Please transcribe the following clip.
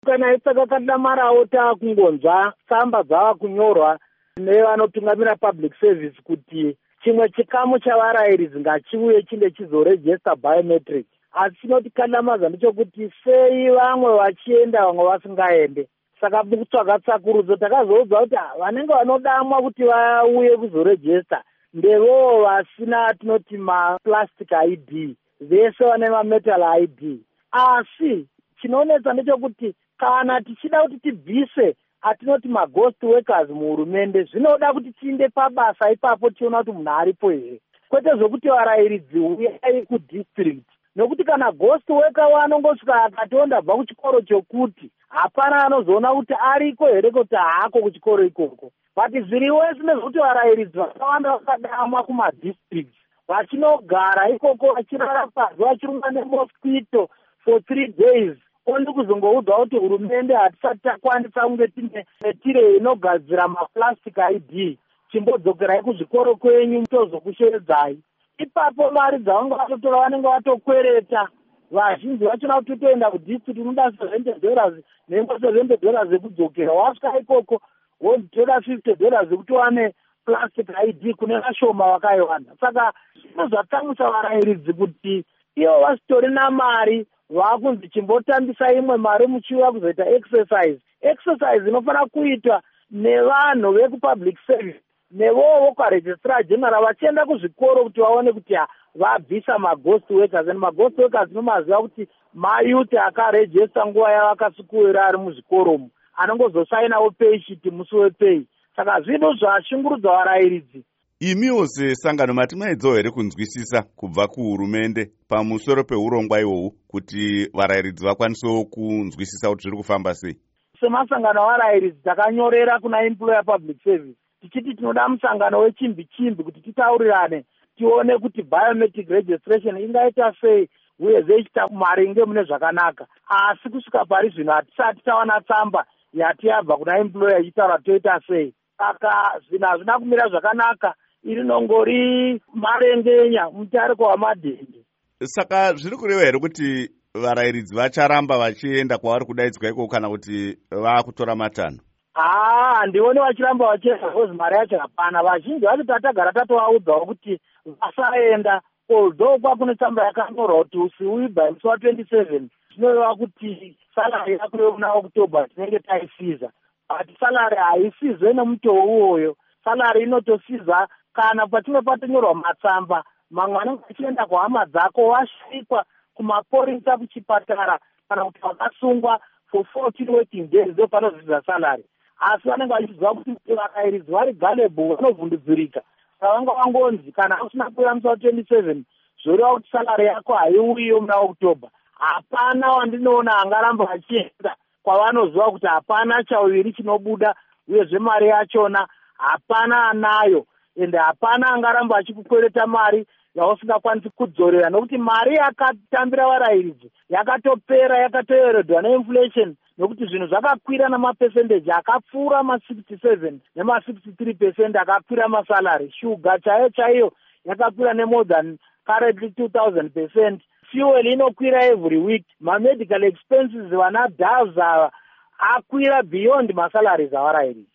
Kana isaka kadamarawo takungonzwa tsamba dzava kunyorwa nevanotungamira public service kuti chimwe chikamu chavarairidzi ngachiuye chinde chizorejesta biometric. Asi chinoti kadamaza ndechekuti sei vamwe vachienda vamwe vasingaende. Saka mukutsvaga tsakurudzo takazoudzwa kuti vanenge vanodamwa kuti vauye kuzorejesta ndevowo vasina tinoti maplastic ID, vese vane mametal ID. Asi chinonetsa ndechekuti kana tichida kuti tibvise atinoti maghost workers muhurumende, zvinoda kuti tiinde pabasa ipapo tiona kuti munhu aripo here, kwete zvokuti varairidzi uyai kudistrict. Nokuti kana ghost worker wanongosvika akatonda bva kuchikoro chokuti hapana anozoona kuti ariko here kuti haako kuchikoro ikoko. But zviriwo nezvekuti varairidzi vakawanda vakadamwa kumadistricts vachinogara ikoko vachirara pasi vachirumwa nemosquito for 3 days. Ondi kuzongoudzwa kuti hurumende hatisati takwanisa kunge tine netire inogadzira maplastic ID, chimbodzokerai kuzvikoro kwenyu tozokusheredzai. Ipapo mari dzavanga vatotora vanenge vatokwereta. Vazhinji vachona kuti toenda kudistrict unoda $70 nengo $70 dzekudzokera. Wasvika ikoko wotoda $50 kuti wane plastic ID kune vashoma vakaiwana. Saka zvino zvatsamwisa varairidzi kuti ivo vasitori namari vakunzi chimbotambisa imwe mari muchiuya kuzoita exercise inofanira kuitwa nevanhu vekupublic service nevowo kwaregistrar general vachienda kuzvikoro kuti vaone kuti vabvisa maghost workers. And maghost workers nomaziva kuti mayuti akarejesta nguva yavakasikuwira ari muzvikoromo anongozosainawo pay sheet musi wepay. Saka zvinhu zvashungurudza varairidzi. Imiwo sesangano mati maedzawo here kunzwisisa kubva kuhurumende pamusoro peurongwa ihwohwu kuti varairidzi vakwanisewo kunzwisisa kuti zviri kufamba sei? Semasangano avarairidzi takanyorera kuna employer public service tichiti tinoda musangano wechimbi-chimbi kuti titaurirane tione kuti biometric registration ingaita sei uyezve ichita maringe mune zvakanaka. Asi kusvika pari zvino hatisati tawana tsamba yati yabva kuna employer ichitaura toita sei. Saka zvinhu hazvina kumira zvakanaka, iri nongori marengenya mutariko wamadhende. Saka zviri kureva here kuti varairidzi vacharamba vachienda kwavari kudaidzwa ikoko kana kuti vakutora matanho? Handioni vachiramba vachienda because mari yacho hapana. Vazhinji vacho tatagara tatovaudzawo kuti vasaenda, although kwakune tsamba yakanyorwa kuti usiuyi by musi wa27 zvinoreva kuti salary yako yomuna October tinenge taisiza. But salary haisizwe nemutoo uwoyo. Salary inotosiza kana patinenge patonyorwa matsamba mamwe anenge achienda kuhama dzako wasvikwa kumapurisa kuchipatara kana kuti wakasungwa for 14 working days ndopanoziza salary. Asi vanenge vachiziva kuti varairidzi vari gullible vanovhundudzirika. Saka vanga vangonzi kana usina kuuya musi wa27 zvoreva kuti salary yako haiuyiyo muna October. Hapana wandinoona angaramba vachienda kwavanoziva kuti hapana chauviri chinobuda uyezve mari yachona hapana anayo, ende hapana angaramba achikukwereta mari yausingakwanisi kudzorera, nokuti mari yakatambira varairidzi yakatopera, yakatoeredwa neinflation, nokuti zvinhu zvakakwira namapercentage akapfuura ma67 nema63% akakwira masalary. Shuga chaiyo yakakwira nemore than currently 2000%. Fuel inokwira every week. Medical expenses vana doves akwira beyond masalaries avarairidzi.